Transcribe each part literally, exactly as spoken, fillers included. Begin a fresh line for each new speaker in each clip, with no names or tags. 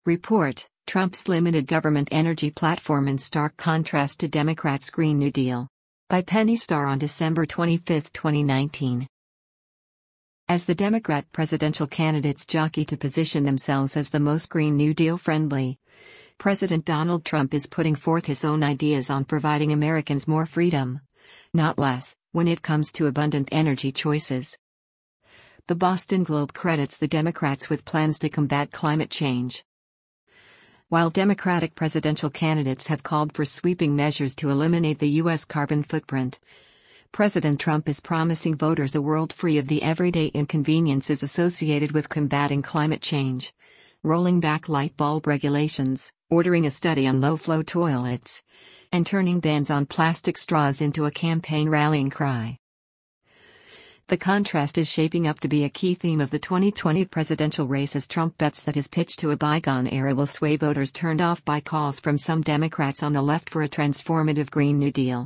Report: Trump's limited government energy platform in stark contrast to Democrats' Green New Deal. By Penny Starr on December twenty-fifth, twenty nineteen. As the Democrat presidential candidates jockey to position themselves as the most Green New Deal friendly, President Donald Trump is putting forth his own ideas on providing Americans more freedom, not less, when it comes to abundant energy choices. The Boston Globe credits the Democrats with plans to combat climate change. While Democratic presidential candidates have called for sweeping measures to eliminate the U S carbon footprint, President Trump is promising voters a world free of the everyday inconveniences associated with combating climate change, rolling back light bulb regulations, ordering a study on low-flow toilets, and turning bans on plastic straws into a campaign rallying cry. The contrast is shaping up to be a key theme of the twenty twenty presidential race as Trump bets that his pitch to a bygone era will sway voters turned off by calls from some Democrats on the left for a transformative Green New Deal.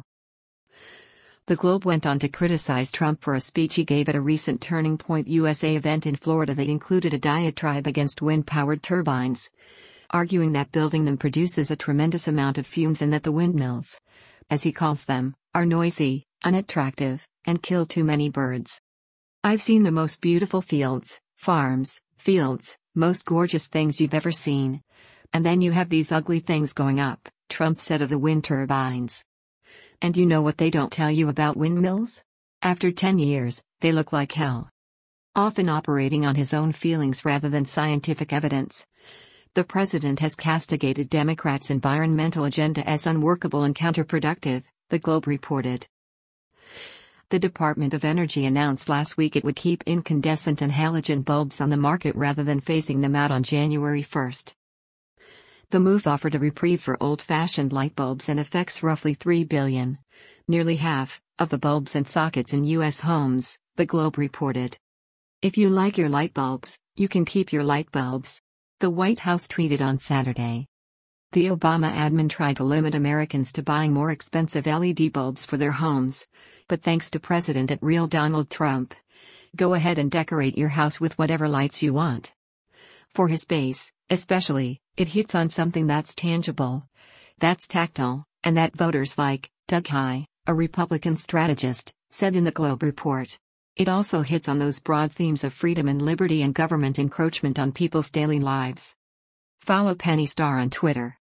The Globe went on to criticize Trump for a speech he gave at a recent Turning Point U S A event in Florida that included a diatribe against wind-powered turbines, arguing that building them produces a tremendous amount of fumes and that the windmills, as he calls them, are noisy, unattractive, and kill too many birds. "I've seen the most beautiful fields, farms, fields, most gorgeous things you've ever seen. And then you have these ugly things going up," Trump said of the wind turbines. "And you know what they don't tell you about windmills? After ten years, they look like hell." Often operating on his own feelings rather than scientific evidence, the president has castigated Democrats' environmental agenda as unworkable and counterproductive, the Globe reported. The Department of Energy announced last week it would keep incandescent and halogen bulbs on the market rather than phasing them out on January first. The move offered a reprieve for old-fashioned light bulbs and affects roughly three billion, nearly half, of the bulbs and sockets in U S homes, the Globe reported. "If you like your light bulbs, you can keep your light bulbs," the White House tweeted on Saturday. The Obama admin tried to limit Americans to buying more expensive L E D bulbs for their homes, but thanks to President at Real Donald Trump, go ahead and decorate your house with whatever lights you want. For his base, especially, it hits on something that's tangible, that's tactile, and that voters like, Doug Heye, a Republican strategist, said in the Globe report. It also hits on those broad themes of freedom and liberty and government encroachment on people's daily lives. Follow Penny Starr on Twitter.